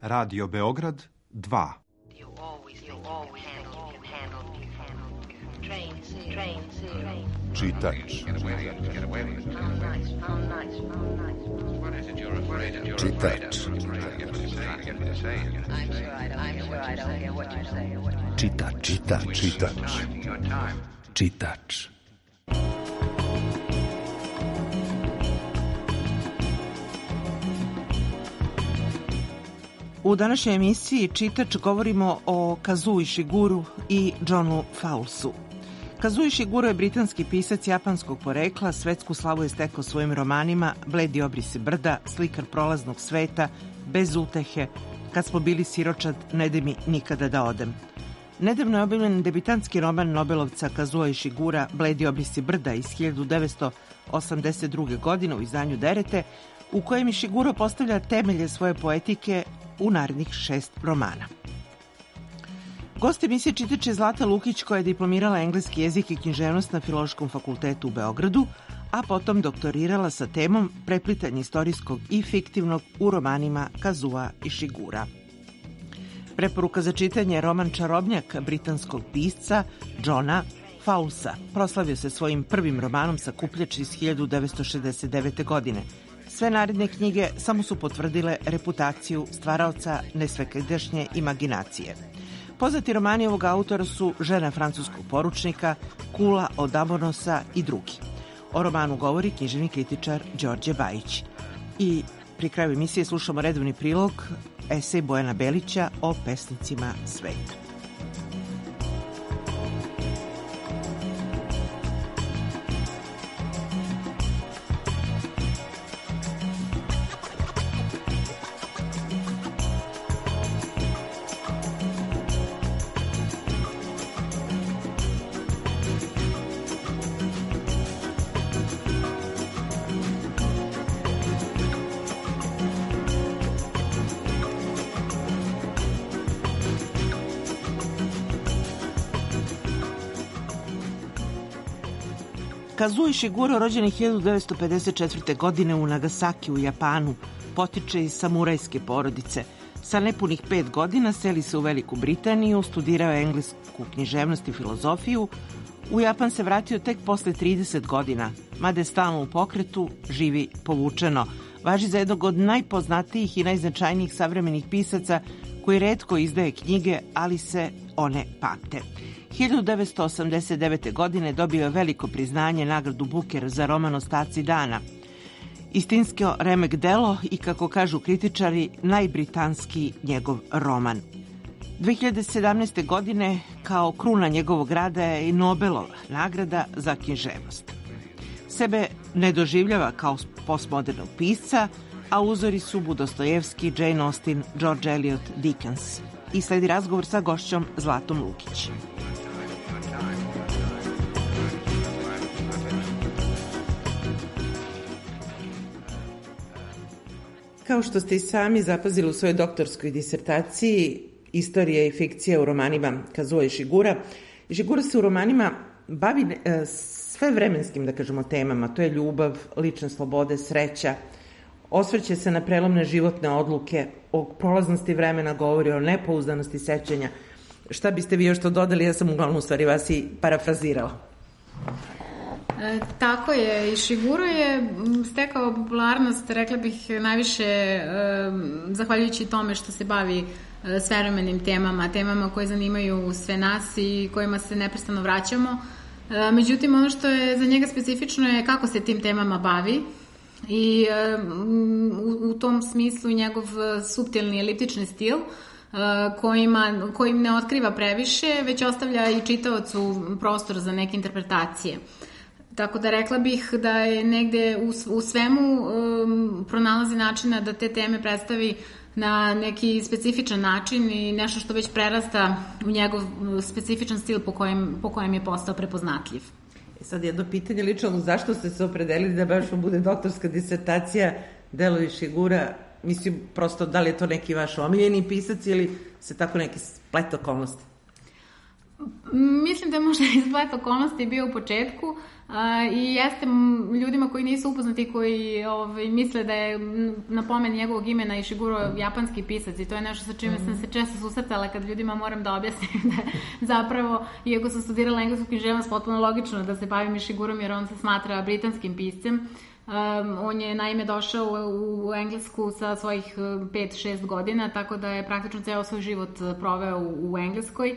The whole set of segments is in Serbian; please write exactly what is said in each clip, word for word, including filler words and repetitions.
Radio Beograd dva. Čitač. Čitač. Čitač. Čitač. Čitač. Čitač. U današnjoj emisiji Čitač govorimo o Kazuo Ishiguru i Johnu Fowlesu. Kazuo Ishiguro je britanski pisac japanskog porekla, svetsku slavu je stekao svojim romanima Bledi obrisi brda, Slikar prolaznog sveta, Bez utehe, Kad smo bili siročad, Ne daj mi nikada da odem. Nedavno je objavljen debitantski roman Nobelovca Kazuo Ishigura Bledi obrisi brda iz hiljadu devetsto osamdeset druge. godine u izdanju Derete, u kojem Ishiguro postavlja temelje svoje poetike u narednih šest romana. Gost emisije Čitač je Zlata Lukić, koja je diplomirala engleski jezik i književnost na Filološkom fakultetu u Beogradu, a potom doktorirala sa temom preplitanje istorijskog i fiktivnog u romanima Kazuo Ishigura. Preporuka za čitanje je roman Čarobnjak britanskog pisca Johna Fowlesa. Proslavio se svojim prvim romanom Sakupljač iz hiljadu devetsto šezdeset devete. godine. Sve naredne knjige samo su potvrdile reputaciju stvaraoca nesvekadašnje imaginacije. Poznati romani ovog autora su Žena francuskog poručnika, Kula od Amonosa i drugi. O romanu govori književni kritičar Đorđe Bajić. I pri kraju emisije slušamo redovni prilog, esej Bojana Belića o pesnicima sveta. Kazuo Ishiguro, rođen je hiljadu devetsto pedeset četvrte. godine u Nagasaki u Japanu, potiče iz samurajske porodice. Sa nepunih pet godina seli se u Veliku Britaniju, studirao je englesku književnost i filozofiju. U Japan se vratio tek posle trideset godina, mada je stalno u pokretu, živi povučeno. Važi za jednog od najpoznatijih i najznačajnijih savremenih pisaca koji retko izdaje knjige, ali se one pamte. hiljadu devetsto osamdeset devete. godine dobio je veliko priznanje, nagradu Booker za roman Ostaci dana. Istinsko remek delo i, kako kažu kritičari, najbritanski njegov roman. dve hiljade sedamnaeste. godine kao kruna njegovog rada je i Nobelova nagrada za književnost. Sebe ne doživljava kao postmodernog pisca, a uzori su Dostojevski, Jane Austen, George Eliot, Dickens. I sledi razgovor sa gošćom Zlatom Lukić. Kao što ste i sami zapazili u svojoj doktorskoj disertaciji Istorija i fikcija u romanima Kazuo Ishigura, Ishiguro se u romanima bavi e, sve vremenskim, da kažemo, temama. To je ljubav, lične slobode, sreća. Osvrće se na prelomne životne odluke, o prolaznosti vremena govori, o nepouzdanosti sećanja. Šta biste vi još to dodali? Ja sam uglavnom u stvari vas i parafrazirala. E, tako je, Ishiguro je stekao popularnost, rekla bih, najviše e, zahvaljujući tome što se bavi e, svevremenim temama, temama koje zanimaju sve nas i kojima se neprestano vraćamo. E, međutim, ono što je za njega specifično je kako se tim temama bavi i e, u, u tom smislu njegov suptilni eliptični stil kojima, kojim ne otkriva previše, već ostavlja i čitaocu prostor za neke interpretacije. Tako da rekla bih da je negde u, u svemu um, pronalazi načina da te teme predstavi na neki specifičan način i nešto što već prerasta u njegov specifičan stil po kojem, po kojem je postao prepoznatljiv. E sad jedno pitanje lično, zašto ste se opredelili da baš bude doktorska disertacija delo Ishigura? Mislim, prosto, da li je to neki vaš omiljeni pisac ili se tako neki splet okolnosti? Mislim da je možda izgled okolnosti bio u početku uh, i jeste ljudima koji nisu upoznati, koji ovaj, misle da je na pomen njegovog imena Ishiguro japanski pisac, i to je nešto sa čime mm. sam se često susretala kad ljudima moram da objasnim da zapravo, iako sam studirala englesku književnost, potpuno logično da se bavim Ishigurom jer on se smatra britanskim piscem. Um, on je naime došao u, u Englesku sa svojih pet šest godina, tako da je praktično ceo svoj život proveo u, u Engleskoj.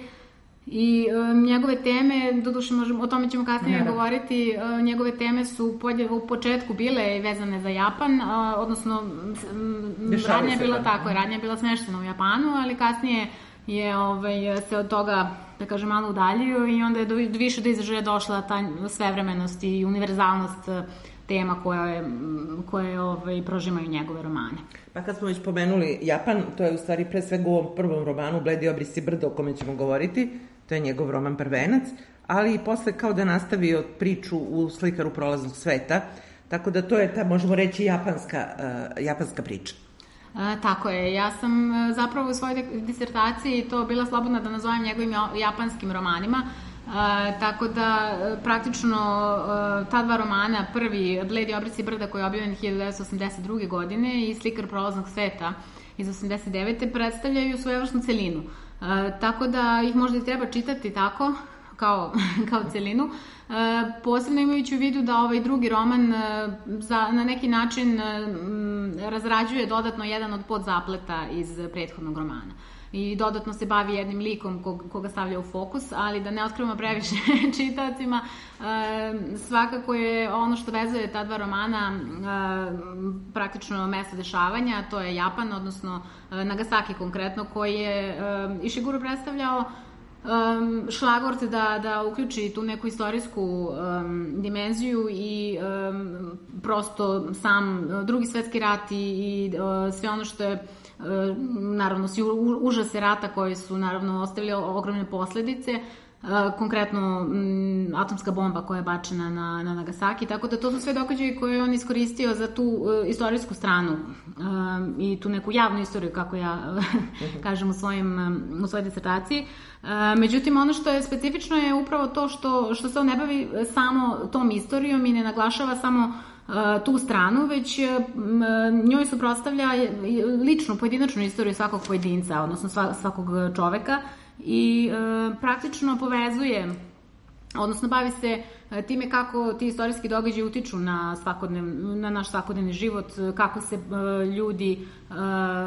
I um, njegove teme, doduše možemo, o tome ćemo kasnije ne, govoriti, uh, njegove teme su podje, u početku bile vezane za Japan, uh, odnosno um, radnja je bila tako, radnja je bila smeštena u Japanu, ali kasnije je ovaj, se od toga, da kažem, malo udaljio i onda je do, više do izražaja došla ta svevremenost i univerzalnost tema koje, koje ovaj, prožimaju njegove romane. Pa kad smo već pomenuli Japan, to je u stvari pre svega u ovom prvom romanu Bledi obrisi brda o kome ćemo govoriti, to je njegov roman Prvenac, ali i posle kao da nastavio priču u Slikaru prolaznog sveta, tako da to je ta, možemo reći, japanska, uh, japanska priča. E, tako je, ja sam zapravo u svojoj disertaciji to bila slobodna da nazovem njegovim japanskim romanima. E, tako da praktično e, ta dva romana, prvi Bledi obrisi brda koji je objavljen hiljadu devetsto osamdeset druge. godine i Slikar prolaznog sveta iz osamdeset devete. predstavljaju svojevrsnu celinu. E, tako da ih možda i treba čitati tako, kao, kao celinu, e, posebno imajući u vidu da ovaj drugi roman e, za, na neki način e, razrađuje dodatno jedan od podzapleta iz prethodnog romana. I dodatno se bavi jednim likom kog, koga stavlja u fokus, ali da ne otkrivamo previše čitacima, e, svakako je ono što vezuje ta dva romana e, praktično mesto dešavanja, to je Japan, odnosno e, Nagasaki konkretno, koji je e, Ishiguro predstavljao Um, šlagvort da, da uključi tu neku istorijsku um, dimenziju i um, prosto sam drugi svetski rat i, i uh, sve ono što je uh, naravno svi užase rata koji su naravno ostavili ogromne posledice, uh, konkretno um, atomska bomba koja je bačena na, na Nagasaki, tako da to su sve događaje koje on iskoristio za tu uh, istorijsku stranu um, i tu neku javnu istoriju, kako ja kažem u, svojim, um, u svojoj disertaciji. Međutim, ono što je specifično je upravo to što, što se on ne bavi samo tom istorijom i ne naglašava samo uh, tu stranu, već uh, njoj suprotstavlja ličnu, pojedinačnu istoriju svakog pojedinca, odnosno svakog čoveka i uh, praktično povezuje, odnosno bavi se time kako ti istorijski događaji utiču na, svakodnev, na naš svakodnevni život, kako se uh, ljudi uh,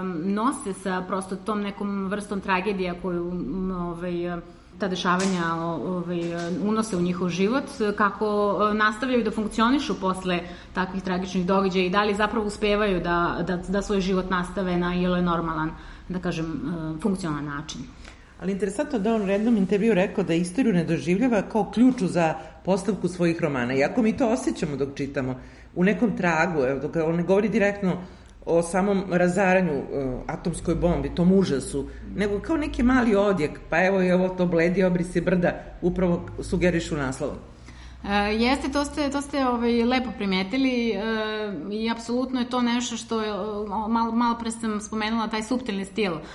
nose sa prosto tom nekom vrstom tragedija koju ovaj, ta dešavanja ovaj, unose u njihov život, kako nastavljaju da funkcionišu posle takvih tragičnih događaja i da li zapravo uspevaju da, da, da svoj život nastave na ili normalan, da kažem, uh, funkcionalan način. Ali interesantno da on u jednom intervju rekao da istoriju ne doživljava kao ključu za postavku svojih romana. Iako mi to osjećamo dok čitamo, u nekom tragu, evo, dok on ne govori direktno o samom razaranju uh, atomskoj bombi, tom užasu, nego kao neki mali odjek, pa evo i ovo to Bledi obrisi brda, upravo sugerišu naslovom. E, jeste, to ste, to ste ovaj, lepo primetili e, i apsolutno je to nešto što je, malo, malo pre sam spomenula, taj suptilni stil. E,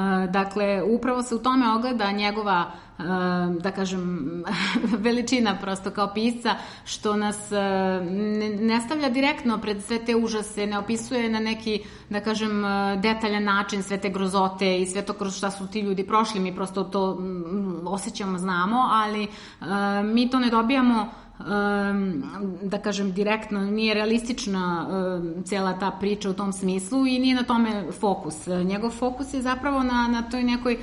dakle, upravo se u tome ogleda njegova, e, da kažem, veličina prosto kao pisca, što nas e, ne, ne stavlja direktno pred sve te užase, ne opisuje na neki, da kažem, detaljan način sve te grozote i sve to kroz šta su ti ljudi prošli, mi prosto to m, osjećamo, znamo, ali e, mi to ne dobijamo, Um, da kažem direktno, nije realistična um, cela ta priča u tom smislu i nije na tome fokus. Njegov fokus je zapravo na, na toj nekoj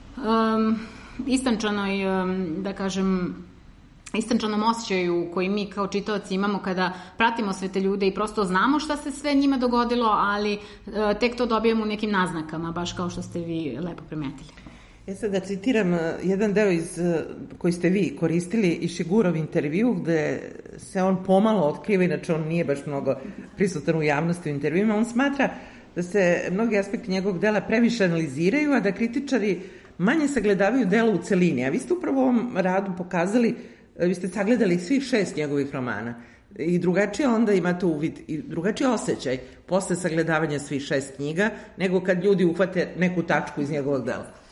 um, istančanoj, um, da kažem, istančanom osjećaju koji mi kao čitaoci imamo kada pratimo sve te ljude i prosto znamo šta se sve njima dogodilo, ali uh, tek to dobijemo u nekim naznakama, baš kao što ste vi lepo primetili. E sad da citiram jedan deo iz, koji ste vi koristili, Ishigurov intervju, gde se on pomalo otkriva, inače on nije baš mnogo prisutan u javnosti u intervjuima, on smatra da se mnogi aspekti njegovog dela previše analiziraju, a da kritičari manje sagledavaju delo u celini. A vi ste upravo u ovom radu pokazali, vi ste sagledali svih šest njegovih romana i drugačije onda imate uvid i drugačiji osjećaj posle sagledavanja svih šest knjiga, nego kad ljudi uhvate neku tačku iz njegovog dela.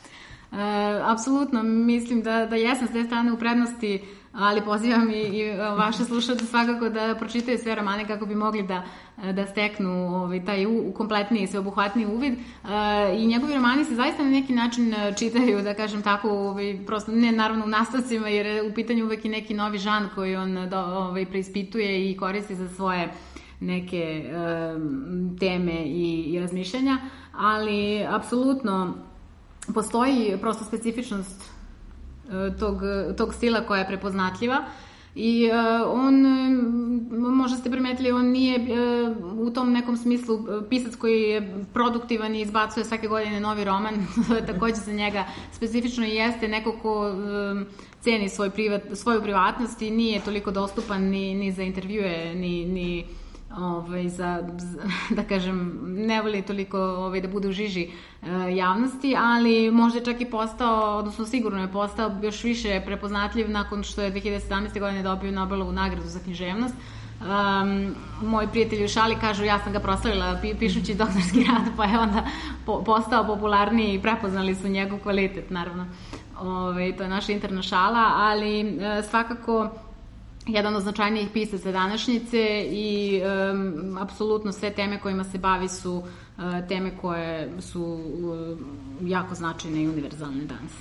apsolutno mislim da, da jesam s te strane u prednosti, ali pozivam i, i vaše slušalce svakako da pročitaju sve romane kako bi mogli da, da steknu ovaj, taj u, kompletniji, sveobuhvatniji uvid. I njegovi romani se zaista na neki način čitaju, da kažem tako, ovaj, prosto ne naravno u nastavcima, jer je u pitanju uvek i neki novi žan koji on do, ovaj, preispituje i koristi za svoje neke um, teme i, i razmišljanja, ali apsolutno postoji prosto specifičnost Tog, tog stila koja je prepoznatljiva i uh, on, možda ste primetili, on nije uh, u tom nekom smislu pisac koji je produktivan i izbacuje svake godine novi roman, takođe za njega specifično i jeste neko ko um, ceni svoj privat, svoju privatnost i nije toliko dostupan ni, ni za intervjue, ni, ni Ovaj, za, da kažem, ne voli toliko ovaj, da bude u žiži e, javnosti, ali možda je čak i postao, odnosno sigurno je postao još više prepoznatljiv nakon što je dve hiljade sedamnaeste. godine dobio Nobelovu nagradu za književnost. Um, moji prijatelji u šali kažu ja sam ga proslavila pi, pišući doktorski rad, pa je onda po, postao popularniji i prepoznali su njegov kvalitet, naravno. Ovaj, to je naša interna šala, ali e, svakako jedan od značajnijih pisaca današnjice i um, apsolutno sve teme kojima se bavi su uh, teme koje su uh, jako značajne i univerzalne danas.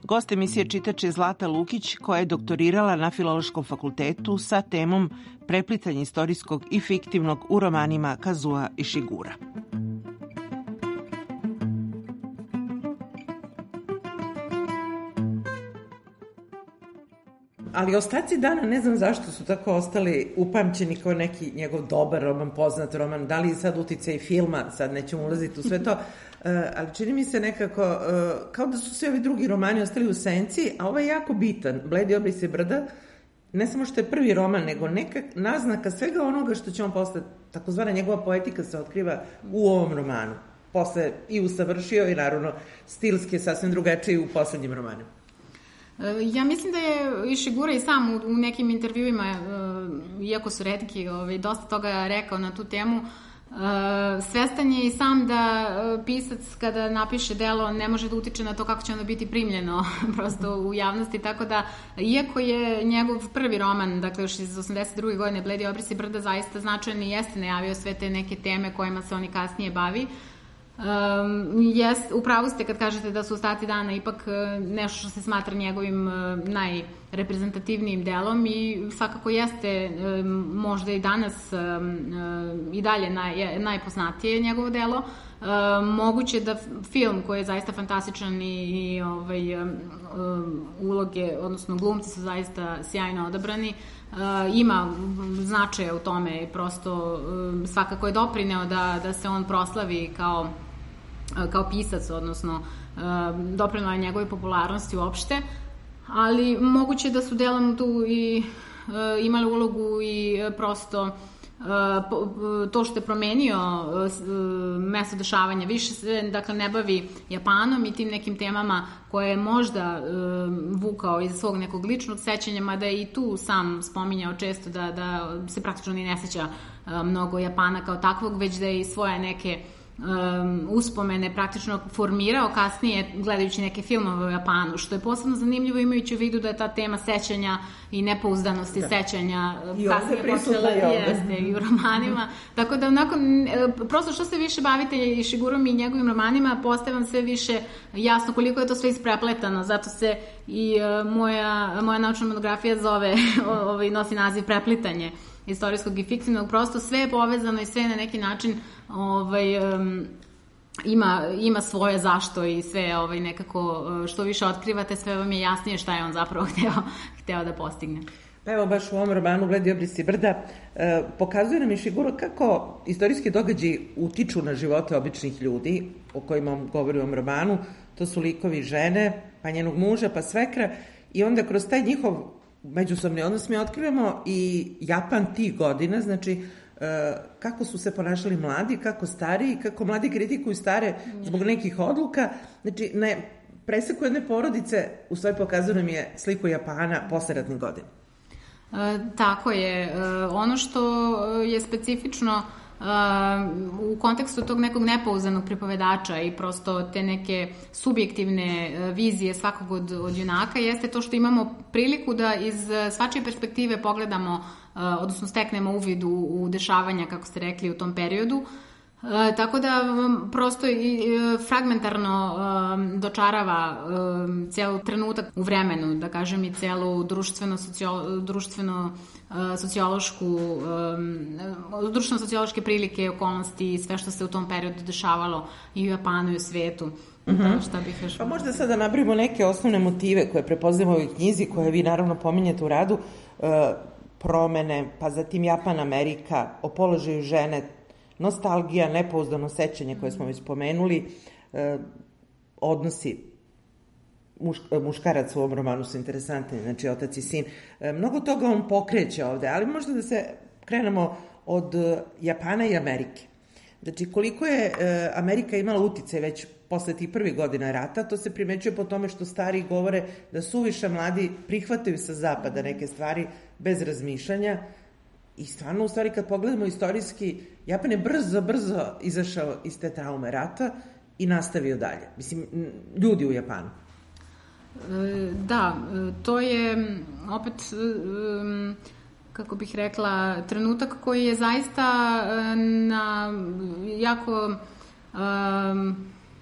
Gost emisije Čitač je Zlata Lukić, koja je doktorirala na Filološkom fakultetu sa temom preplitanje istorijskog i fiktivnog u romanima Kazua Išigura. Ali ostaci dana, ne znam zašto su tako ostali upamćeni kao neki njegov dobar roman, poznat roman, da li je sad uticaj filma, sad nećemo ulaziti u sve to, ali čini mi se nekako kao da su svi ovi drugi romani ostali u senci, a ovaj je jako bitan, Bledi obrise brda, ne samo što je prvi roman, nego neka naznaka svega onoga što će on posle, takozvana njegova poetika se otkriva u ovom romanu. Posle i usavršio i naravno stilski je sasvim drugačiji u poslednjim romanima. Ja mislim da je Išigura i sam u nekim intervjuima, iako su retki, dosta toga rekao na tu temu. Svestan je i sam da pisac kada napiše delo ne može da utiče na to kako će ono biti primljeno prosto u javnosti, tako da iako je njegov prvi roman, dakle još iz osamdeset druge godine, Bledi obrisi brda, zaista značajan i jeste najavio sve te neke teme kojima se on i kasnije bavi. Um, jest, upravo ste kad kažete da su Ostaci dana ipak nešto što se smatra njegovim najreprezentativnijim delom i svakako jeste um, možda i danas um, i dalje naj, najpoznatije njegovo delo. Um, moguće da film koji je zaista fantastičan i, i ovaj, um, uloge, odnosno glumci su zaista sjajno odabrani, Uh, ima značaja u tome i prosto um, svakako je doprineo da, da se on proslavi kao, uh, kao pisac, odnosno uh, doprineo je njegove popularnosti uopšte, ali moguće da su delom tu i uh, imali ulogu i uh, prosto to što je promenio mesto dešavanja, više se dakle, ne bavi Japanom i tim nekim temama koje je možda vukao iz svog nekog ličnog sećanja, mada je i tu sam spominjao često da, da se praktično ni ne seća mnogo Japana kao takvog, već da je i svoje neke Um, uspomene praktično formirao kasnije gledajući neke filmove o Japanu, što je posebno zanimljivo imajući u vidu da je ta tema sećanja i nepouzdanosti da. sećanja I kasnije počela jeste i u romanima, tako da onako prosto što se više bavite Išigurom i njegovim romanima postaje vam sve više jasno koliko je to sve isprepletano, zato se i uh, moja, moja naučna monografija zove ovaj, nosi naziv Preplitanje istorijskog i fiktivnog, prosto sve je povezano i sve na neki način ovaj, um, ima, ima svoje zašto i sve ovaj, nekako što više otkrivate, sve vam je jasnije šta je on zapravo hteo, hteo da postigne. Pa evo baš u ovom romanu Bledi obrisi brda eh, pokazuje nam Išiguro kako istorijski događaji utiču na živote običnih ljudi o kojima govori u ovom romanu. To su likovi žene, pa njenog muža, pa svekra i onda kroz taj njihov međusobni odnos mi otkrivamo i Japan tih godina, znači kako su se ponašali mladi, kako stariji, kako mladi kritikuju stare zbog nekih odluka. Znači, ne, preseku jedne porodice u stvari pokazuje nam je sliku Japana posle ratnih godina. E, tako je. E, ono što je specifično Uh, u kontekstu tog nekog nepouzanog pripovedača i prosto te neke subjektivne uh, vizije svakog od, od junaka jeste to što imamo priliku da iz svačije perspektive pogledamo, uh, odnosno steknemo uvid u, u dešavanja, kako ste rekli, u tom periodu. E, tako da um, prosto i e, fragmentarno um, dočarava um, celu trenutak u vremenu, da kažem, i celu društveno, socio, društveno uh, sociološku um, društveno sociološke prilike, okolnosti i sve što se u tom periodu dešavalo i u Japanu i u svetu. Mm-hmm. Šta bih još... Pa možda sada nabrimo neke osnovne motive koje prepoznamo u ovoj knjizi, koje vi naravno pominjete u radu, uh, promene, pa zatim Japan, Amerika, o položaju žene, nostalgija, nepouzdano sećanje koje smo već spomenuli, eh, odnosi muš, muškarac u ovom romanu su interesantni, znači otac i sin. Eh, mnogo toga on pokreće ovde, ali možda da se krenemo od Japana i Amerike. Znači, koliko je eh, Amerika imala uticaj već posle tih prvih godina rata, to se primećuje po tome što stari govore da suviše mladi prihvataju sa zapada neke stvari bez razmišljanja. I stvarno, u stvari, kad pogledamo istorijski, Japan je brzo, brzo izašao iz te traume rata i nastavio dalje. Mislim, ljudi u Japanu. Da, to je opet, kako bih rekla, trenutak koji je zaista na jako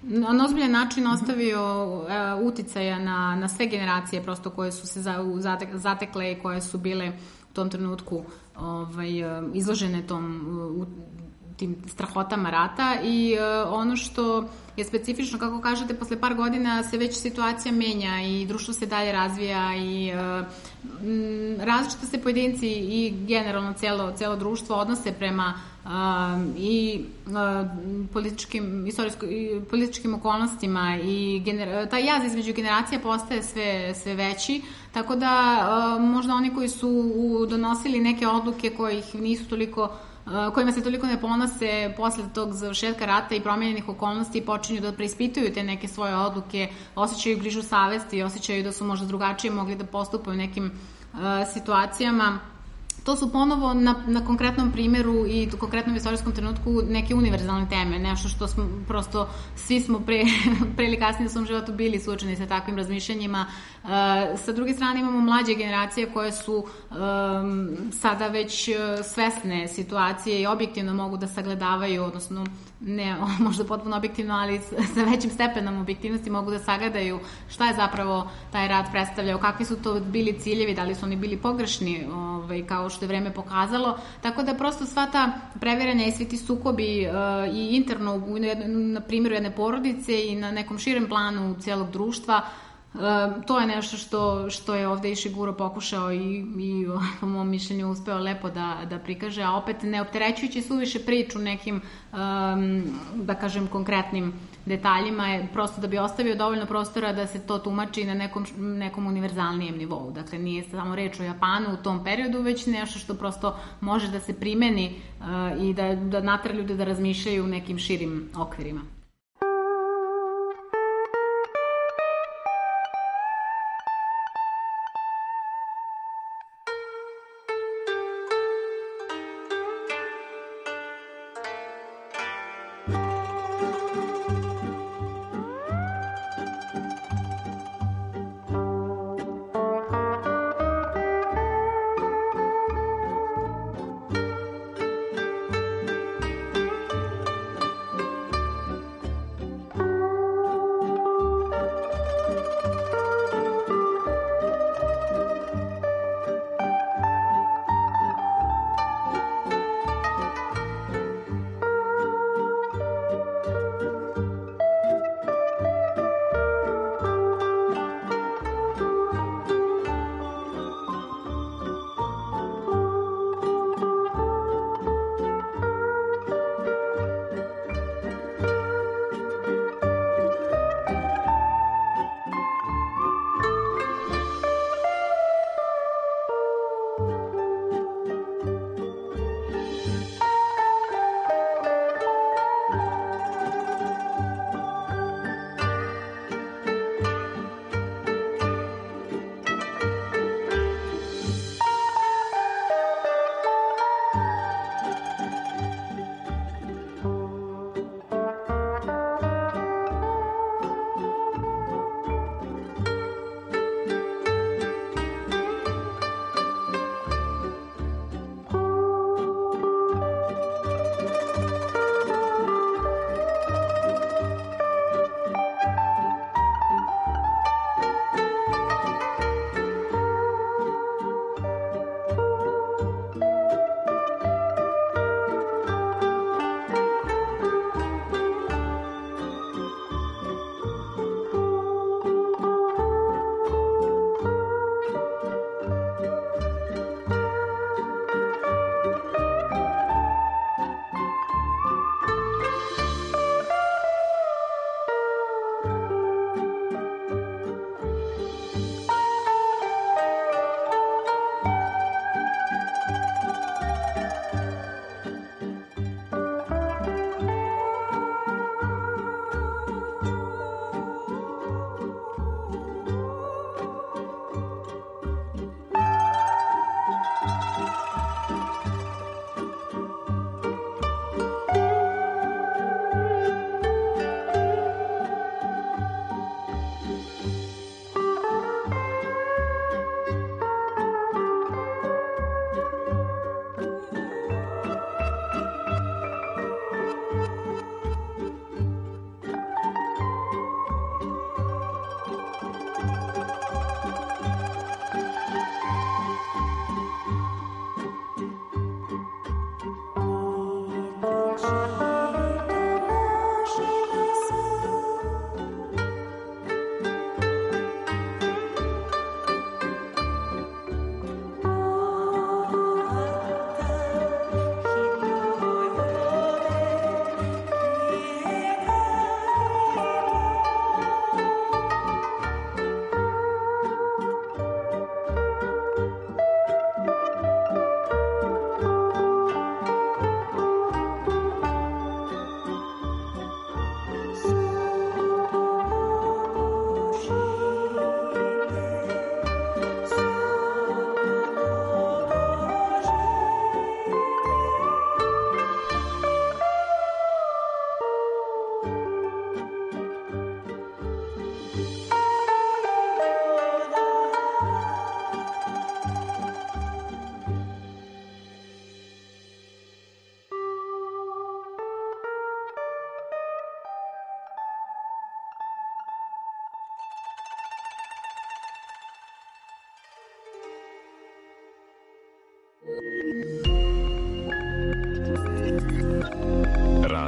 na ozbiljan način ostavio uh, uticaja na, na sve generacije prosto koje su se za, zatek, zatekle i koje su bile u tom trenutku ovaj, uh, izložene tom uh, tim strahotama rata i uh, ono što je specifično, kako kažete, posle par godina se već situacija menja i društvo se dalje razvija i uh, m, različito se pojedinci i generalno celo, celo društvo odnose prema uh, i uh, političkim, istorijsko, i političkim okolnostima i gener, taj jaz između generacija postaje sve, sve veći, tako da uh, možda oni koji su donosili neke odluke kojih nisu toliko kojima se toliko ne ponose posle tog završetka rata i promenjenih okolnosti počinju da preispituju te neke svoje odluke, osjećaju grižu savesti, osjećaju da su možda drugačije mogli da postupaju u nekim uh, situacijama. To su ponovo na, na konkretnom primjeru i u konkretnom istorijskom trenutku neke univerzalne teme, nešto što smo prosto, svi smo pre, pre ili kasnije u svom životu bili suočeni sa takvim razmišljanjima. Uh, sa druge strane imamo mlađe generacije koje su um, sada već svesne situacije i objektivno mogu da sagledavaju, odnosno ne možda potpuno objektivno, ali sa većim stepenom objektivnosti mogu da sagledaju šta je zapravo taj rat predstavljao, kakvi su to bili ciljevi, da li su oni bili pogrešni, ovaj, kao što je vreme pokazalo. Tako da prosto sva ta previranja i svi ti sukobi uh, i interno u, na primjeru jedne porodice i na nekom širem planu celog društva, Uh, to je nešto što, što je ovde Ishiguro pokušao i, i po mom mišljenju uspeo lepo da, da prikaže, a opet ne opterećujući suviše priču nekim, um, da kažem, konkretnim detaljima, je prosto da bi ostavio dovoljno prostora da se to tumači na nekom, nekom univerzalnijem nivou. Dakle, nije samo reč o Japanu u tom periodu, već nešto što prosto može da se primeni uh, i da, da natera ljude da razmišljaju u nekim širim okvirima.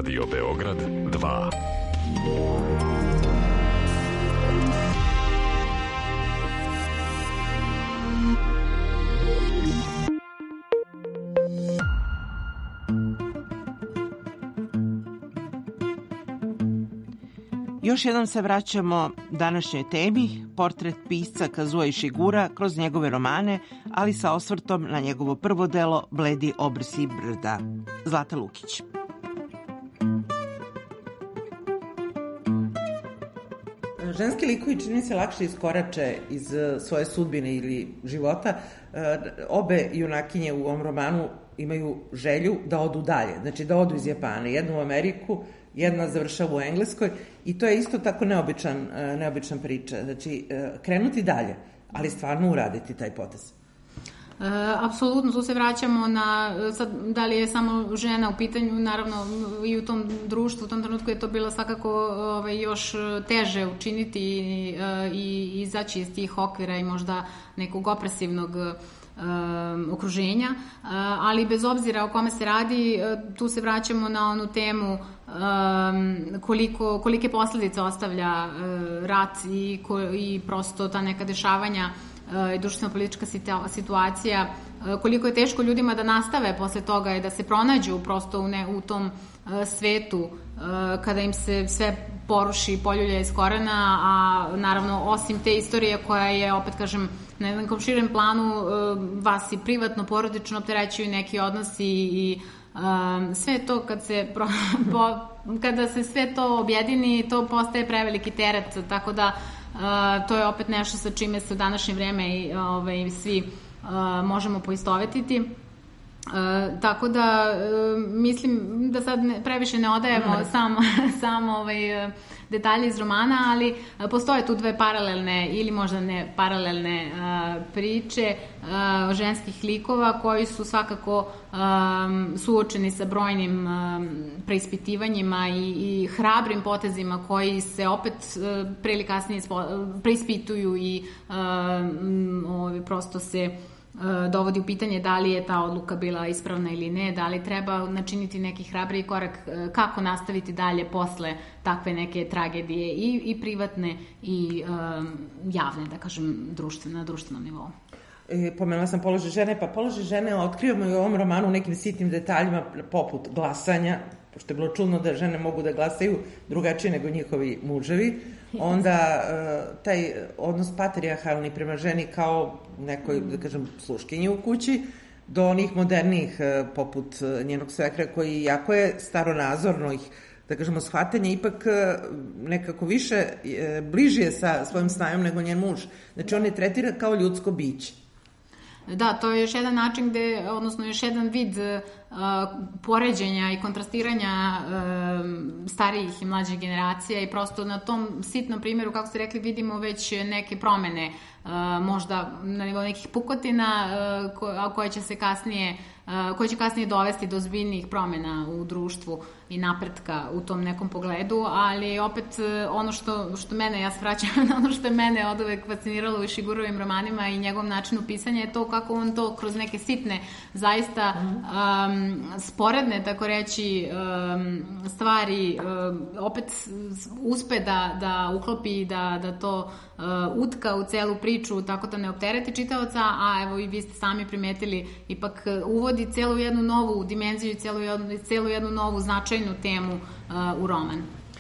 Radio Beograd dva. Još jednom se vraćamo današnjoj temi, portret pisca Kazua Išigura kroz njegove romane, ali sa osvrtom na njegovo prvo delo Bledi obrsi brda. Zlata Lukić. Ženski likovi čini se lakše iskorače iz svoje sudbine ili života. Obe junakinje u ovom romanu imaju želju da odu dalje, znači da odu iz Japana, jednu u Ameriku, jedna završava u Engleskoj i to je isto tako neobičan, neobičan priča. Znači, krenuti dalje, ali stvarno uraditi taj potez. E, apsolutno, tu se vraćamo na sad, da li je samo žena u pitanju, naravno i u tom društvu, u tom trenutku je to bilo svakako ove, još teže učiniti i, i izaći iz tih okvira i možda nekog opresivnog Um, okruženja, uh, ali bez obzira o kome se radi, uh, tu se vraćamo na onu temu um, koliko, kolike posledice ostavlja uh, rat i, ko, i prosto ta neka dešavanja uh, i društveno-politička situacija, uh, koliko je teško ljudima da nastave posle toga i da se pronađu prosto u, ne, u tom uh, svetu uh, kada im se sve poruši, poljulja iz korena, a naravno osim te istorije koja je, opet kažem, na jednom širem planu vas i privatno, porodično opterećuju neki odnosi i um, sve to kad se pro, po, kada se sve to objedini, to postaje preveliki teret, tako da uh, to je opet nešto sa čime se u današnje vreme i, ove, svi uh, možemo poistovetiti. Uh, tako da uh, mislim da sad ne, previše ne odajemo mm. samo sam, ovaj, uh, detalje iz romana, ali uh, postoje tu dve paralelne ili možda ne paralelne uh, priče uh, ženskih likova koji su svakako um, suočeni sa brojnim um, preispitivanjima i, i hrabrim potezima koji se opet uh, pre ili kasnije spo- preispituju i um, ovaj, prosto se dovodi u pitanje da li je ta odluka bila ispravna ili ne, da li treba načiniti neki hrabriji korak, kako nastaviti dalje posle takve neke tragedije i, i privatne i um, javne, da kažem, društvene, na društvenom nivou. E, pomenula sam položaj žene, pa položaj žene otkrivamo i u ovom romanu nekim sitnim detaljima poput glasanja, pošto je bilo čudno da žene mogu da glasaju drugačije nego njihovi muževi, onda uh, taj odnos patrijarhalni prema ženi kao nekoj, da kažem, sluškinji u kući, do onih modernijih uh, poput njenog svekra koji jako je staronazorno ih, da kažemo, shvatanje ipak uh, nekako više uh, bliže je sa svojim snajom nego njen muž. Znači on je tretira kao ljudsko biće. Da, to je još jedan način gde, odnosno još jedan vid uh, poređenja i kontrastiranja uh, starijih i mlađih generacija i prosto na tom sitnom primjeru, kako ste rekli, vidimo već neke promene, uh, možda na nivou nekih pukotina uh, ko, koje će se kasnije uh, koje će kasnije dovesti do ozbiljnih promena u društvu i napretka u tom nekom pogledu, ali opet ono što, što mene, ja se vraćam na ono što je mene od uvek fasciniralo u Išigurovim romanima i njegovom načinu pisanja je to kako on to kroz neke sitne, zaista um, sporedne, tako reći, um, stvari um, opet uspe da, da uklopi, da, da to uh, utka u celu priču, tako da ne optereti čitaoca, a evo i vi ste sami primetili, ipak uvodi celu jednu novu dimenziju i celu jednu, celu jednu novu značajnu temu uh, u roman.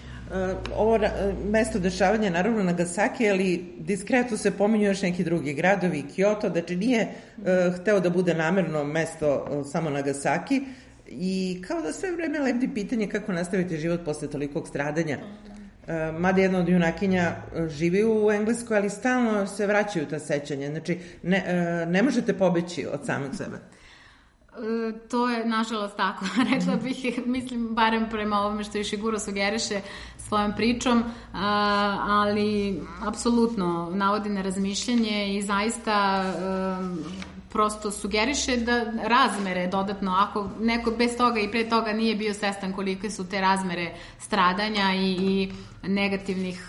Ovo mesto dešavanja naravno Nagasaki, ali diskretno se pominju još neki drugi gradovi, Kyoto, znači nije uh, hteo da bude namerno mesto uh, samo Nagasaki i kao da sve vreme lebdi pitanje kako nastaviti život posle tolikog stradanja. Uh, mada jedna od junakinja uh, živi u Engleskoj, ali stalno se vraćaju ta sećanja, znači ne, uh, ne možete pobeći od samog sebe. To je, nažalost, tako. Rekla bih, mislim, barem prema ovome što Išiguro sugeriše svojom pričom, ali apsolutno navodi na razmišljanje i zaista prosto sugeriše da razmere dodatno, ako neko bez toga i pre toga nije bio svestan kolike su te razmere stradanja i, i negativnih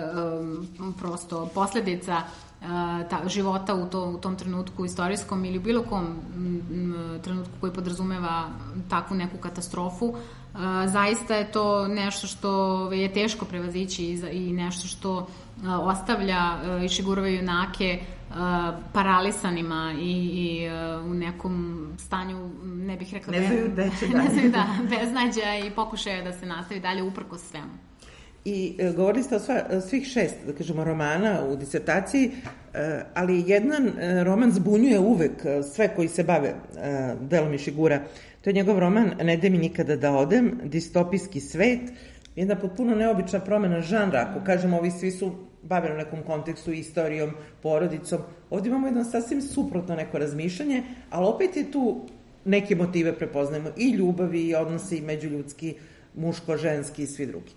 prosto posledica ta, života u, to, u tom trenutku istorijskom ili u bilo kom m, trenutku koji podrazumeva takvu neku katastrofu, zaista je to nešto što je teško prevazići i nešto što ostavlja Ishigurove junake paralisanima i, i u nekom stanju, ne bih rekla... Ne znaju gde će dalje. Ne znaju, da, beznađa i pokušaja da se nastavi dalje uprkos svemu. I e, govorili ste o sva, svih šest, da kažemo, romana u disertaciji, e, ali jedan e, roman zbunjuje uvek sve koji se bave e, delom Ishigura. To je njegov roman Ne daj mi nikada da odem, distopijski svet, jedna potpuno neobična promena žanra, ako kažemo, ovi svi su bavili u nekom kontekstu, istorijom, porodicom. Ovdje imamo jedno sasvim suprotno neko razmišljanje, ali opet je tu neke motive prepoznajemo, i ljubavi, i odnosi, i međuljudski, muško, ženski i svi drugi.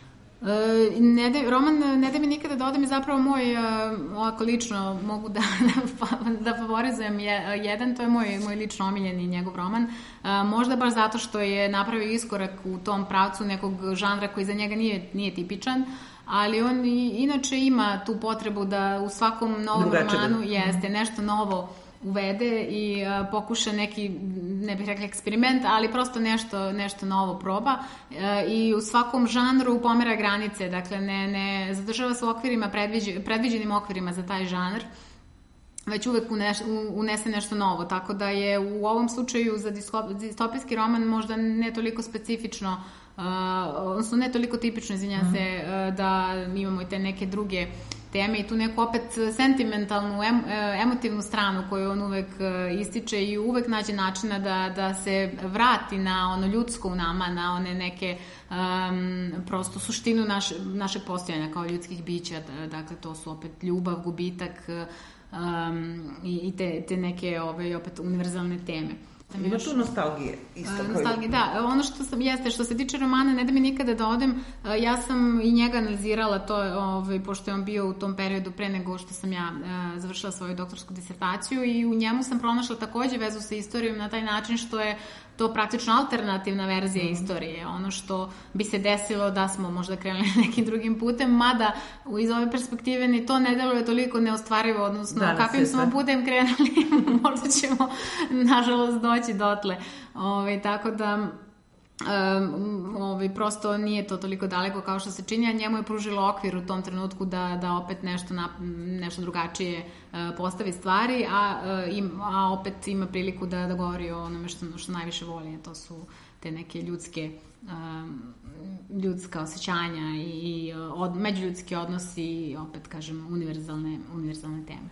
E, ne de, roman Ne daj mi nikada da odem je zapravo moj, ovako lično mogu da, da favorizujem je, jedan, to je moj, moj lično omiljeni njegov roman, e, možda baš zato što je napravio iskorak u tom pravcu nekog žanra koji za njega nije, nije tipičan, ali on i, inače ima tu potrebu da u svakom novom Drugače romanu da. jeste nešto novo uvede i a, pokuša neki, ne bih rekla eksperiment, ali prosto nešto, nešto novo proba a, i u svakom žanru pomera granice, dakle ne, ne zadržava se u okvirima, predviđen, predviđenim okvirima za taj žanr, već uvek uneš, unese nešto novo, tako da je u ovom slučaju za distopijski roman možda ne toliko specifično, uh, odnosno ne toliko tipično, izvinjam mm. se, uh, da imamo i te neke druge teme i tu neku opet sentimentalnu, em, emotivnu stranu koju on uvek ističe i uvek nađe načina da, da se vrati na ono ljudsko u nama, na one neke um, prosto suštinu naš, našeg postojanja kao ljudskih bića, dakle to su opet ljubav, gubitak um, i, i te, te neke ove, opet univerzalne teme. Ima tu nostalgije isto. Nostalgije, da. Ono što sam, jeste, što se tiče romana Ne daj mi nikada da odem, ja sam i njega analizirala to, ovaj, pošto je on bio u tom periodu pre nego što sam ja uh, završila svoju doktorsku disertaciju i u njemu sam pronašla takođe vezu sa istorijom na taj način što je to praktično alternativna verzija mm. istorije, ono što bi se desilo da smo možda krenuli nekim drugim putem, mada iz ove perspektive ni to ne deluje toliko neostvarivo, odnosno Danas kakvim smo putem krenuli, možda ćemo nažalost doći dotle. Ove, tako da Um, ovaj, prosto nije to toliko daleko kao što se čini, a njemu je pružilo okvir u tom trenutku da, da opet nešto, na, nešto drugačije uh, postavi stvari, a, uh, im, a opet ima priliku da, da govori o onome što, što najviše voli, to su te neke ljudske um, ljudska osjećanja i, i od, međuljudski odnosi i opet kažem univerzalne, univerzalne teme.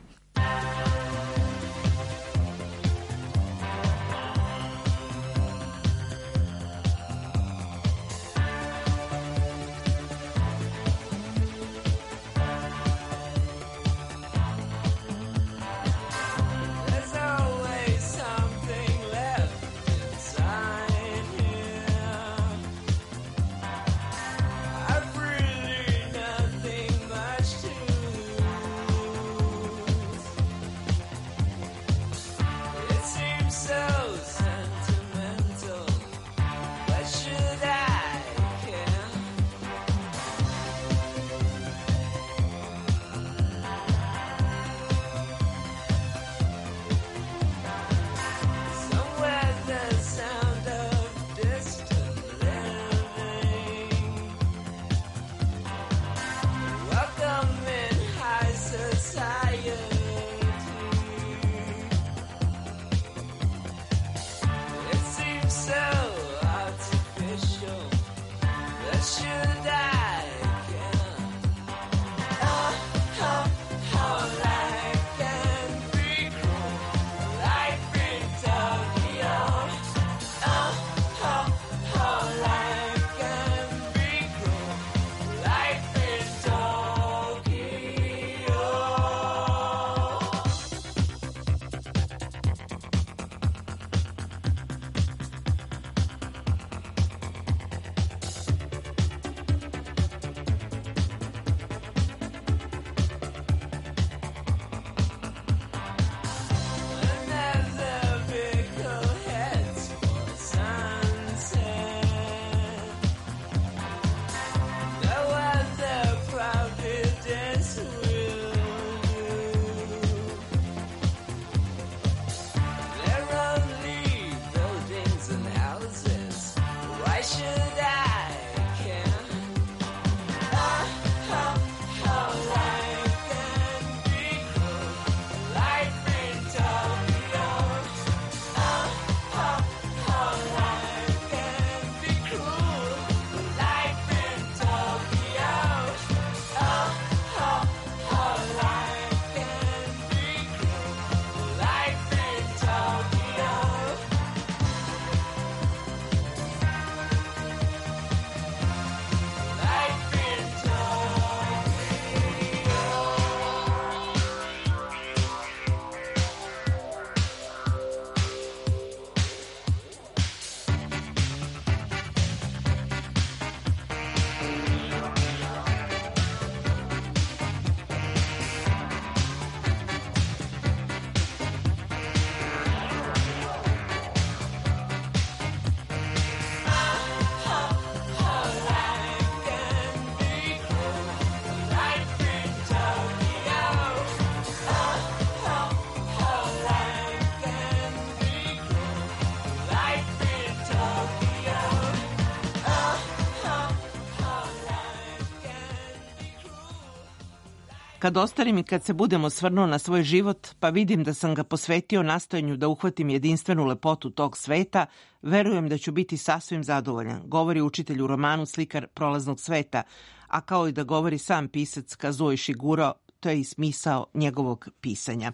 Kad ostarim i kad se budem osvrnuo na svoj život, pa vidim da sam ga posvetio nastojanju da uhvatim jedinstvenu lepotu tog sveta, verujem da ću biti sasvim zadovoljan, govori učitelj u romanu Slikar prolaznog sveta, a kao i da govori sam pisac Kazuo Ishiguro, to je i smisao njegovog pisanja.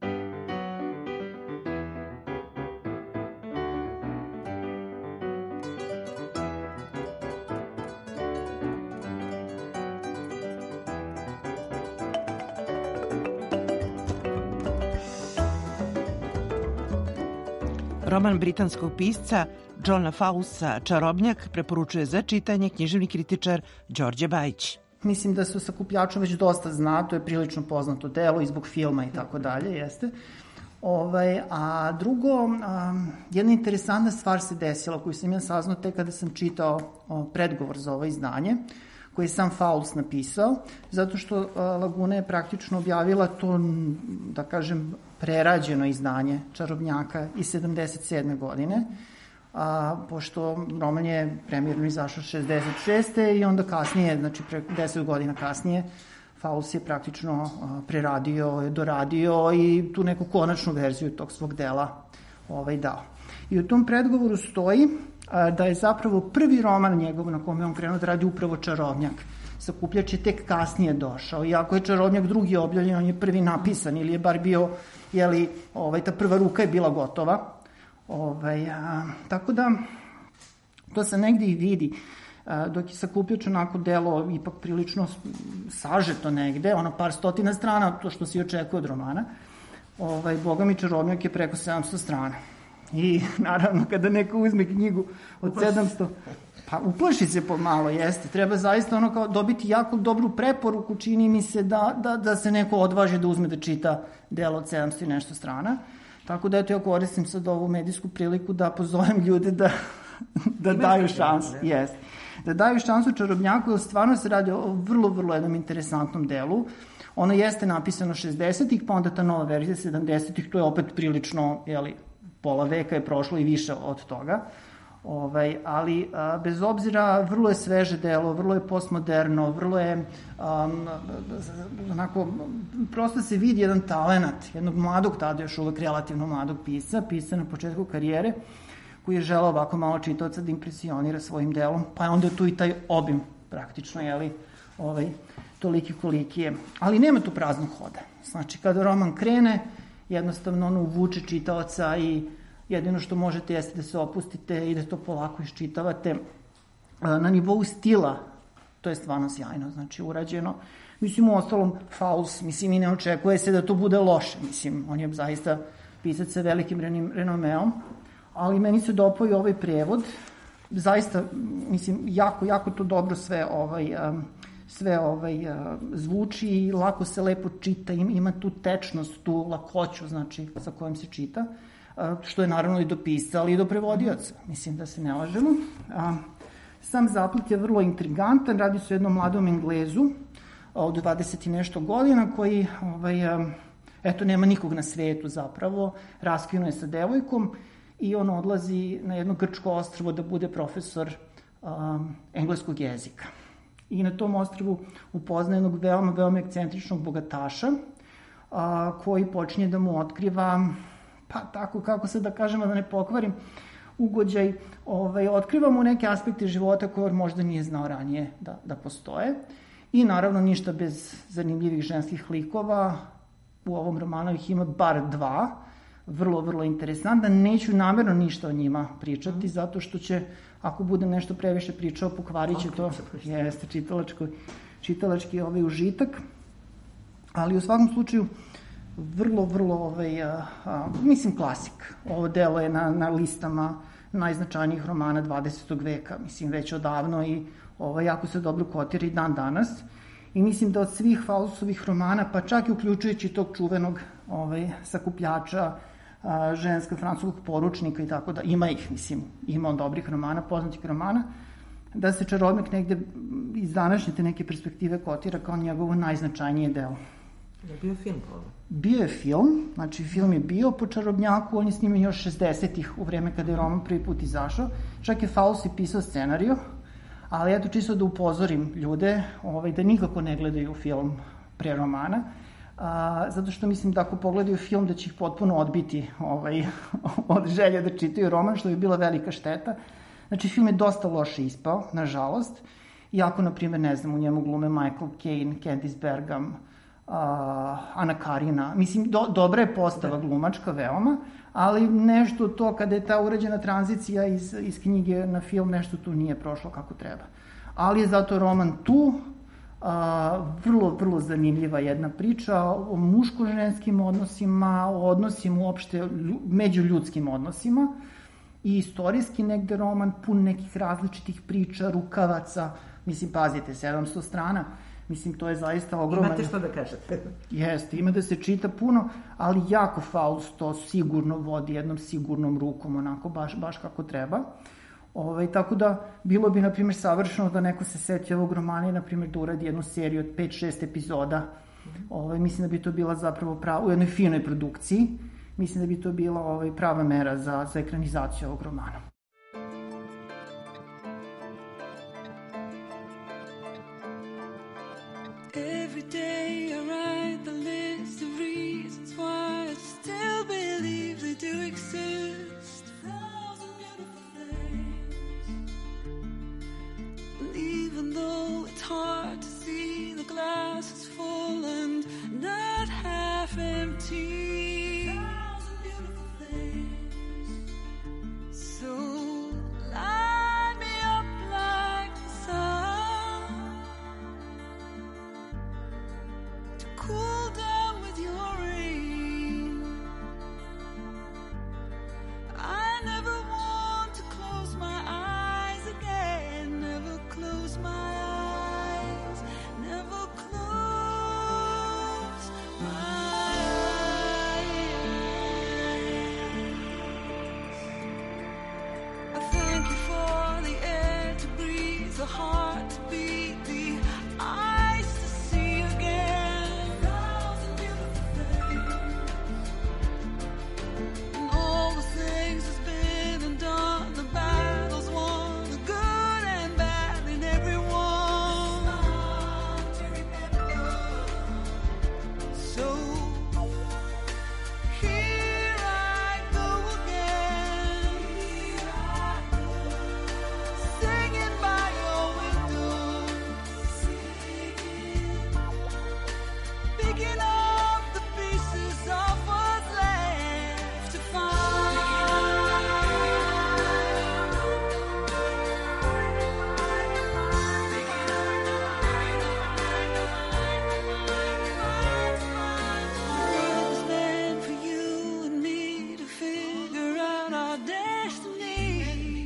Roman britanskog pisca Johna Fowlesa Čarobnjak preporučuje za čitanje književni kritičar Đorđe Bajić. Mislim da se o Sakupljaču već dosta zna, to je prilično poznato delo i zbog filma i tako dalje, jeste. Ovaj, a drugo, a, jedna interesantna stvar se desila koju sam ja saznao tek kada sam čitao o, predgovor za ovo izdanje, koji je sam Fowles napisao, zato što a, Laguna je praktično objavila to, da kažem, prerađeno izdanje Čarobnjaka iz sedamdeset sedme godine, a, pošto roman je premijerno izašao šezdeset šeste i onda kasnije, znači pre deset godina kasnije, Fowles je praktično a, preradio, doradio i tu neku konačnu verziju tog svog dela ovaj, dao. I u tom predgovoru stoji a, da je zapravo prvi roman njegov na kome on krenuo da radi upravo Čarobnjak. Sakupljač je tek kasnije došao. Iako je Čarobnjak drugi objavljen, on je prvi napisan ili je bar bio, jeli, ovaj, ta prva ruka je bila gotova. Ovaj, a, tako da, to se negde i vidi. A, dok je Sakupljač onako delo ipak prilično sažeto negde, ono par stotina strana, to što se očekuje od romana, ovaj, Boga mi Čarobnjak je preko sedamsto strana. I naravno kada neko uzme knjigu od sedamsto... Pa uplaši se pomalo, jeste. Treba zaista ono kao dobiti jako dobru preporuku, čini mi se da, da, da se neko odvaži da uzme da čita delo od sedamsto i nešto strana. Tako da eto ja koristim sad ovu medijsku priliku da pozovem ljude da, da daju šansu. Jeste. Da daju šansu Čarobnjaku, jer stvarno se radi o vrlo, vrlo jednom interesantnom delu. Ono jeste napisano šezdesetih, pa onda ta nova verzija sedamdesetih, to je opet prilično, jeli, pola veka je prošlo i više od toga. Ovaj, ali a, bez obzira, vrlo je sveže delo, vrlo je postmoderno, vrlo je um, onako, prosto se vidi jedan talenat, jednog mladog, tada još uvek relativno mladog pisca, pisca na početku karijere, koji je želeo ovako malo čitaoca da impresionira svojim delom, pa je onda tu i taj obim praktično, jeli, ovaj, toliki koliki je. Ali nema tu praznog hoda. Znači, kada roman krene, jednostavno ono uvuče čitaoca i jedino što možete jeste da se opustite i da to polako iščitavate. Na nivou stila, to je stvarno sjajno, znači urađeno. Mislim, u ostalom, Fowles, mislim, i ne očekuje se da to bude loše. Mislim, on je zaista pisac sa velikim renomeom, ali meni se dopao i ovaj prevod. Zaista, mislim, jako, jako to dobro sve ovaj... sve ovaj, zvuči i lako se lepo čita, ima tu tečnost, tu lakoću, znači, sa kojom se čita, što je naravno i do pisca, ali i do prevodioca, mislim da se ne lažemo. Sam zaplet je vrlo intrigantan, radi se o jednom mladom Englezu od dvadeset i nešto godina, koji, ovaj, eto, nema nikog na svetu zapravo, raskinuo je sa devojkom i on odlazi na jedno grčko ostrvo da bude profesor um, engleskog jezika. I na tom ostrvu upozna jednog veoma, veoma ekscentričnog bogataša, a, koji počinje da mu otkriva, pa tako kako se da kažemo, da ne pokvarim ugođaj, ovaj, otkriva mu neke aspekte života koje on možda nije znao ranije da, da postoje. I naravno ništa bez zanimljivih ženskih likova, u ovom romanu ih ima bar dva, vrlo, vrlo interesantna. Neću namerno ništa o njima pričati, zato što će, ako budem nešto previše pričao, pokvarit će to, jeste, čitalački, čitalački ovaj užitak. Ali u svakom slučaju, vrlo, vrlo, ovaj, a, a, mislim, klasik. Ovo delo je na, na listama najznačajnijih romana dvadesetog veka, mislim, već odavno i ovaj, jako se dobro kotira i dan danas. I mislim da od svih Fowlesovih romana, pa čak i uključujući tog čuvenog ovaj, Sakupljača, a, ženska francuskog poručnika i tako da, ima ih, mislim, ima on dobrih romana, poznatih romana, da se Čarobnjak negde iz današnje te neke perspektive kotira kao njegovo najznačajnije delo. Je bio film ovo? Bio je film, znači film je bio po Čarobnjaku, on je snimljen još šezdesetih u vreme kada je roman prvi put izašao, čak je Fowles i pisao scenariju, ali eto čisto da upozorim ljude ovaj, da nikako ne gledaju film pre romana, a, zato što mislim da ako pogledaju film da će ih potpuno odbiti ovaj, od želje da čitaju roman, što bi bila velika šteta. Znači, film je dosta loše ispao, nažalost, iako, na primjer, ne znam, u njemu glume Michael Caine, Candice Bergam, uh, Ana Karina. Mislim, do, dobra je postava glumačka veoma, ali nešto to, kada je ta urađena tranzicija iz, iz knjige na film, nešto tu nije prošlo kako treba. Ali je zato roman tu, uh, vrlo, vrlo zanimljiva jedna priča o muško-ženskim odnosima, o odnosima uopšte, međuljudskim odnosima, i istorijski negde roman pun nekih različitih priča, rukavaca. Mislim, pazite, sedamsto strana, mislim, to je zaista ogroman... Imate što da kažete. Jeste, ima da se čita puno, ali jako Faust to sigurno vodi jednom sigurnom rukom, onako, baš, baš kako treba. Ovaj, tako da, bilo bi, na primjer, savršeno da neko se seti ovog romana i, na primjer, da uradi jednu seriju od pet šest epizoda. Ovaj, mislim da bi to bila zapravo pravo, u jednoj finoj produkciji. Mislim da bi to bila ovaj, prava mera za, za ekranizaciju ovog romana. Every day I write the list of reasons why I still believe they do exist. A thousand beautiful things. And even though it's hard to see, the glass is full and not half empty. A thousand beautiful things. So light me up like the sun, to cool down with your rain. I never want to close my eyes again. Never close my eyes. Never close my eyes. I thank you for the air to breathe, the heart to beat, the eyes to see again. A thousand beautiful things. And all the things that's been and done, the battles won, the good and bad in everyone. To remember. So here I go again, singing by your window, picking up the pieces of what's left to find. It was meant for you and me to figure out our destiny.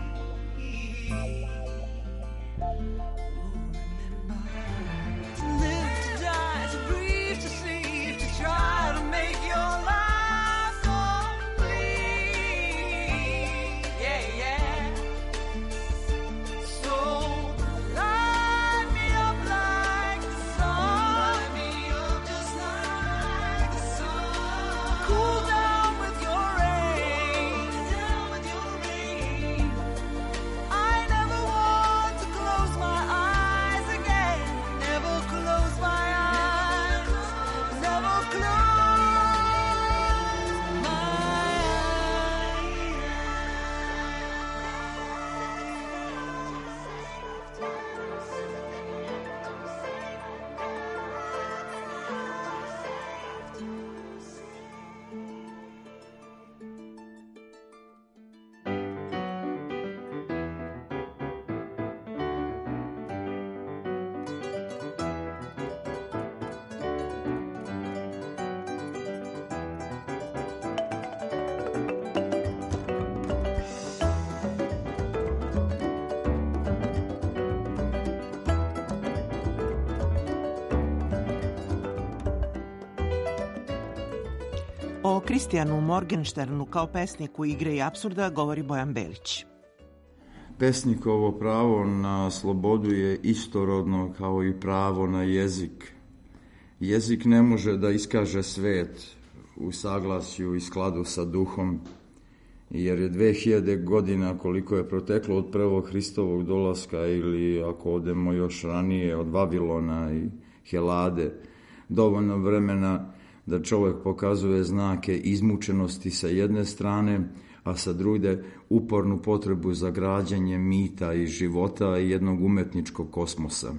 To live, to die, to breathe, to sleep, to try to make your life complete. Yeah, yeah. So light me up like the sun. Light me up just like the sun. Cool down with your rain. Down with your rain. I never want to close my eyes again. Never close my eyes. Never close my O Kristijanu Morgensternu kao pesniku Igre i apsurda govori Bojan Belić. Pesnikovo pravo na slobodu je istorodno kao i pravo na jezik. Jezik ne može da iskaže svet u saglasju i skladu sa duhom, jer je dve hiljade godina koliko je proteklo od prvog Hristovog dolaska, ili ako odemo još ranije od Vavilona i Helade, dovoljno vremena da čovjek pokazuje znake izmučenosti sa jedne strane, a sa druge upornu potrebu za građenje mita i života i jednog umetničkog kosmosa.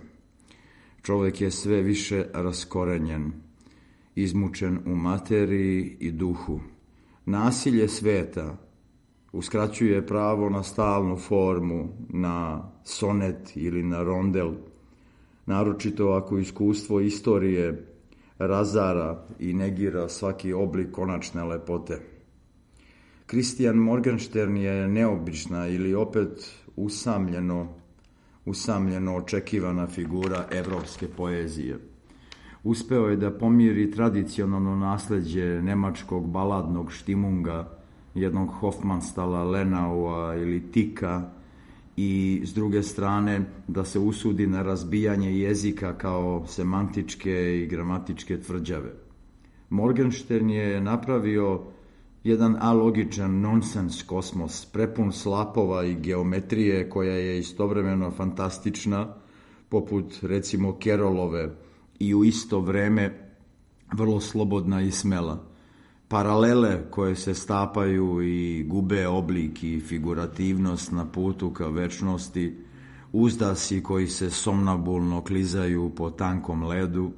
Čovjek je sve više raskorenjen, izmučen u materiji i duhu. Nasilje sveta uskraćuje pravo na stalnu formu, na sonet ili na rondel, naročito ako iskustvo istorije razara i negira svaki oblik konačne lepote. Christian Morgenstern je neobična ili opet usamljeno, usamljeno očekivana figura evropske poezije. Uspeo je da pomiri tradicionalno nasleđe nemačkog baladnog štimunga, jednog Hofmanstala, Lenaua ili Tika, i s druge strane da se usudi na razbijanje jezika kao semantičke i gramatičke tvrđave. Morgenstern je napravio jedan alogičan nonsens kosmos, prepun slapova i geometrije koja je istovremeno fantastična, poput recimo Kerolove, i u isto vreme vrlo slobodna i smela. Paralele koje se stapaju i gube oblik i figurativnost na putu ka večnosti, uzdasi koji se somnambulno klizaju po tankom ledu,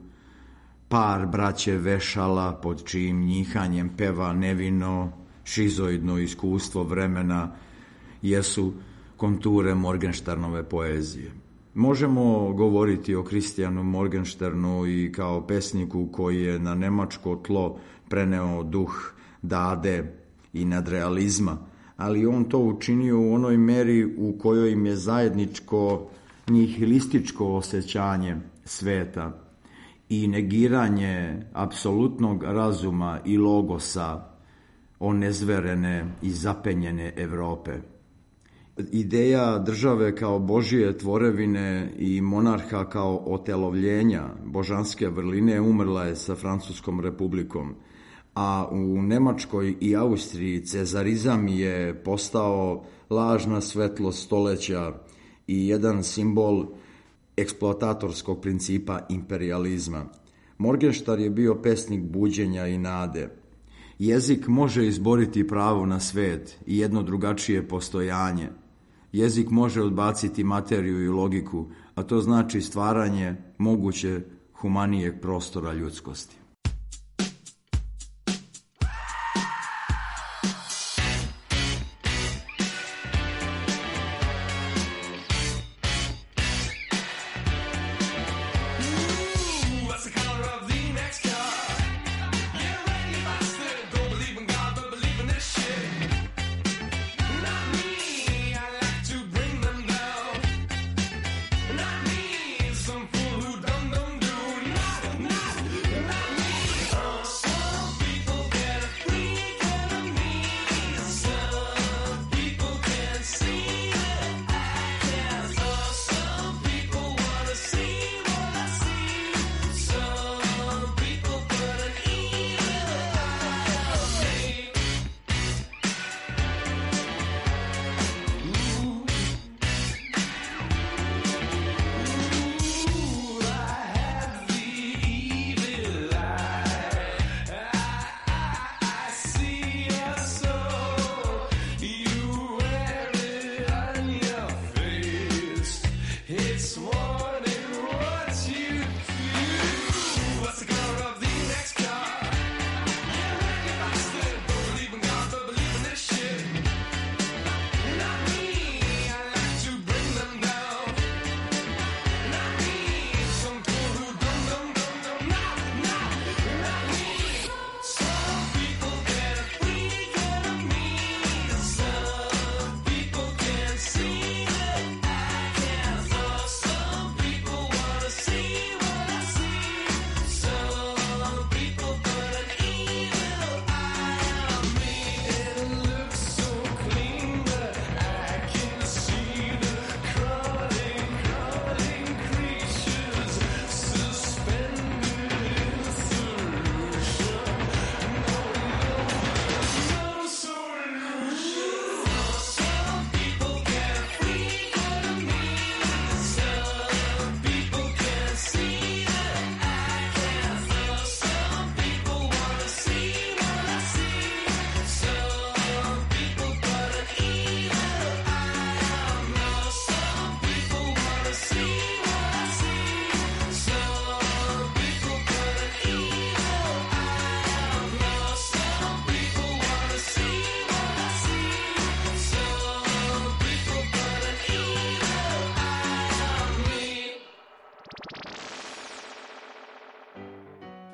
par braće vešala pod čijim njihanjem peva nevino, šizoidno iskustvo vremena, jesu konture Morgensternove poezije. Možemo govoriti o Christianu Morgensternu i kao pesniku koji je na nemačko tlo preneo duh Dade i nadrealizma, ali on to učinio u onoj meri u kojoj im je zajedničko nihilističko osjećanje sveta i negiranje apsolutnog razuma i logosa onezverene i zapenjene Evrope. Ideja države kao Božije tvorevine i monarha kao otelovljenja božanske vrline umrla je sa Francuskom republikom, a u Nemačkoj i Austriji cezarizam je postao lažna svetlost stoleća i jedan simbol eksploatatorskog principa imperializma. Morgenstern je bio pesnik buđenja i nade. Jezik može izboriti pravo na svet i jedno drugačije postojanje. Jezik može odbaciti materiju i logiku, a to znači stvaranje moguće humanijeg prostora ljudskosti. Not me, some fool who dum dum do. Not, not, not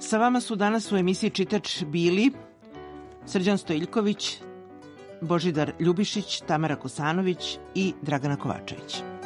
Sa vama su danas u emisiji Čitač bili Srđan Stojiljković, Božidar Ljubišić, Tamara Kosanović i Dragana Kovačević.